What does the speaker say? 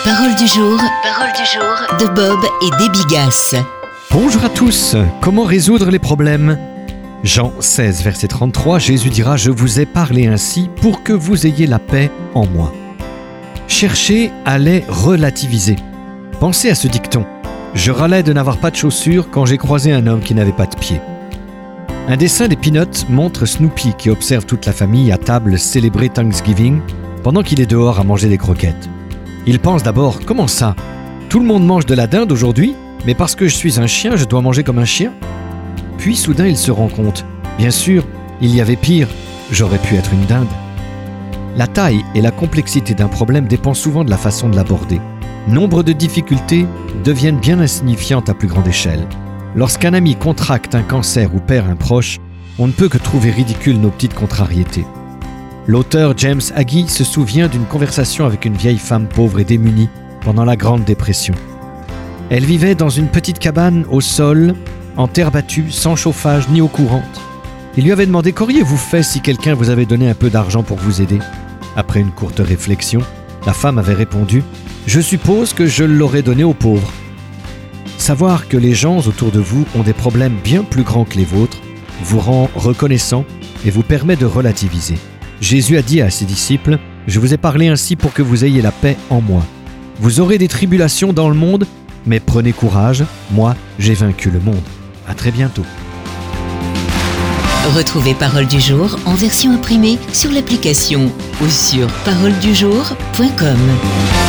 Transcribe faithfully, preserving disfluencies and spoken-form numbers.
Parole du jour, parole du jour de Bob et Debbie Gass. Bonjour à tous, comment résoudre les problèmes ? Jean seize, verset trente-trois, Jésus dira « Je vous ai parlé ainsi pour que vous ayez la paix en moi ». Chercher à les relativiser. Pensez à ce dicton « Je râlais de n'avoir pas de chaussures quand j'ai croisé un homme qui n'avait pas de pieds ». Un dessin des Peanuts montre Snoopy qui observe toute la famille à table célébrer Thanksgiving pendant qu'il est dehors à manger des croquettes. Il pense d'abord « Comment ça ? Tout le monde mange de la dinde aujourd'hui, mais parce que je suis un chien, je dois manger comme un chien ?» Puis soudain il se rend compte « Bien sûr, il y avait pire, j'aurais pu être une dinde. » La taille et la complexité d'un problème dépendent souvent de la façon de l'aborder. Nombre de difficultés deviennent bien insignifiantes à plus grande échelle. Lorsqu'un ami contracte un cancer ou perd un proche, on ne peut que trouver ridicule nos petites contrariétés. L'auteur James Agee se souvient d'une conversation avec une vieille femme pauvre et démunie pendant la Grande Dépression. Elle vivait dans une petite cabane au sol, en terre battue, sans chauffage ni eau courante. Il lui avait demandé « Qu'auriez-vous fait si quelqu'un vous avait donné un peu d'argent pour vous aider ?» Après une courte réflexion, la femme avait répondu « Je suppose que je l'aurais donné aux pauvres. » Savoir que les gens autour de vous ont des problèmes bien plus grands que les vôtres vous rend reconnaissant et vous permet de relativiser. Jésus a dit à ses disciples « Je vous ai parlé ainsi pour que vous ayez la paix en moi. Vous aurez des tribulations dans le monde, mais prenez courage, moi j'ai vaincu le monde. » À très bientôt. Retrouvez Parole du jour en version imprimée sur l'application ou sur parole du jour point com.